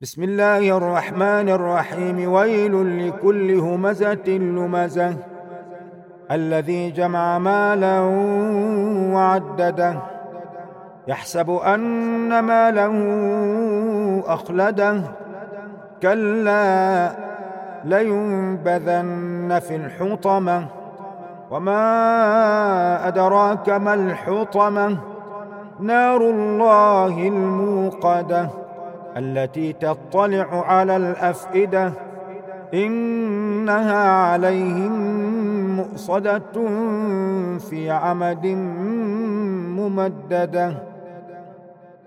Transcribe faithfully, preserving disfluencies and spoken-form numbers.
بسم الله الرحمن الرحيم. ويل لكل همزة لمزة الذي جمع مالا وعدده يحسب أن ماله أخلده كلا لينبذن في الحطمة وما أدراك ما الحطمة نار الله الموقدة التي تطلع على الأفئدة إنها عليهم مؤصدة في عمد ممددة.